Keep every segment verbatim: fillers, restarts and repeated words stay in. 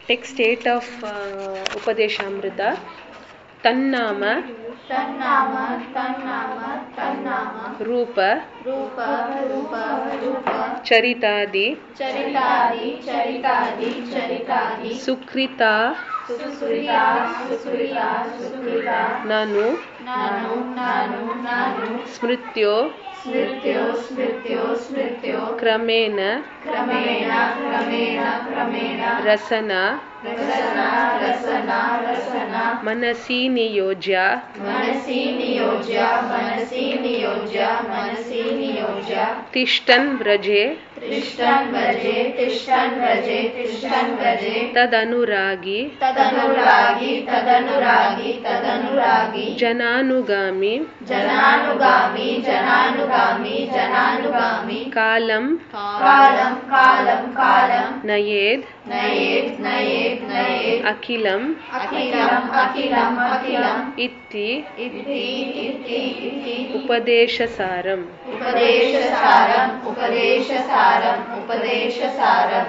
Text eight of uh, Upadeshamrita. Tannama, Tannama, Tannama, Tannama, Rupa, Rupa, Rupa, Rupa, Charitadi, Charitadi, Charitadi, Charitadi, Sukrita, Sukrita, Sukrita, Sukrita, Nanu, Nanu, Nanu, Nanu, Smrityo, Smrityo, Smrityo, Smrityo, Kramena, Kramena, Kramena, Kramena, Rasana, Rasana, Rasana, Rasana, Manasi Niyojya, Manasi Niyojya, Manasi Niyojya, Manasi Niyojya, Tishtan Vraje, Tishtan Vraje, Tishtan Vraje, Tishtan Vraje, Tadanuragi, Tadanuragi, Tadanuragi, Tadanuragi, Jananugami, Jananugami, Jananugami, Jananugami, Kalam, Kalam, Kalam, Kalam, Nayed, Nayed, Nayed, Nayed, Akilam, Akilam, Akilam, Akilam, Itti, Itti, Itti, Itti, Upadeshasaram. Upadeshasaram, Upadeshasaram, Upadeshasaram.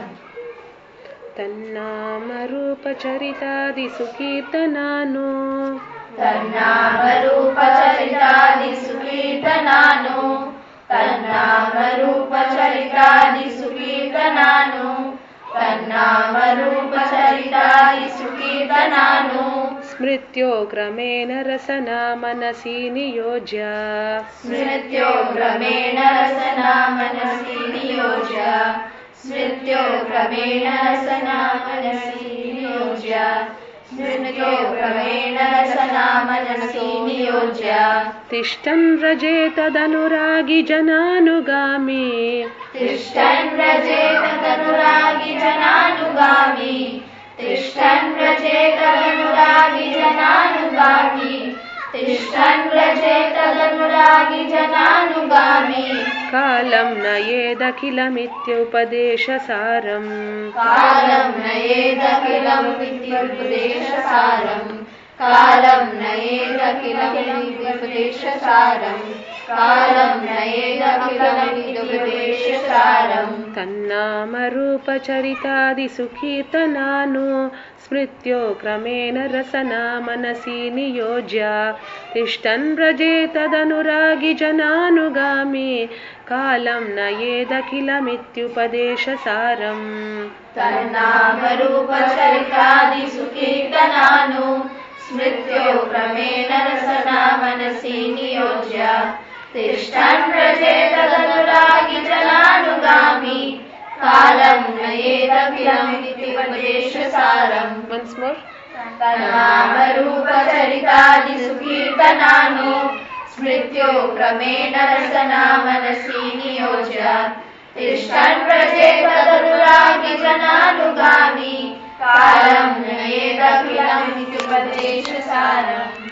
Tannama Charitadi Sukirtanano, Tannama Rupa Charitadi Sukirtanano, Tannama Rupa Charitadi Sukirtanano, Tannama Rupa Charitadi Sukirtanano, Smrityo Kramena Rasana Manasi Niyojya, Smrityo Kramena Rasana Manasi Niyojya, Smrityo Kramena Rasana Manasi Niyojya, Smrityo Kramena Rasana Manasi Niyojya, Tishtan Vraje Tadanuragi Jananugami, Tishtan Vraje Tadanuragi Jananugami, Tishtan Vraje Tadanuragi Jananugami, Tishtan Vraje Tadanuragi Jananugami, Kalam Nayeda Kilamityupadeshasaram, Kalam Nayeda Kilam Vidyupadeshasaram, Kalam Nayeda Kilam Vidyupadeshasaram, Kalam Nayeda Kilam Vidyupadeshasaram. Tannama Rupa Charitadi Sukirtanano, Smrityo Kramena Rasana Manasi Niyojya, Tishtan Vraje Tadanuragi Jananugami, Kalam Nayeda Kilamityupadeshasaram. Tannama Rupa Charitadi Sukirtanano, Smrityo Kramena Rasana Manasi Niyojya, Tishtan Vraje Tadanuragi Jananugami, Kalam Nayeda Kilam Vidyupadeshasaram. Once more. Tannama Rupa Charitadi Sukirtanano, Smrityo Kramena Rasana Manasi Niyojya, Tishtan Vraje Tadanuragi Jananugami, Kalam Nayeda Kilam Vidyupadeshasaram.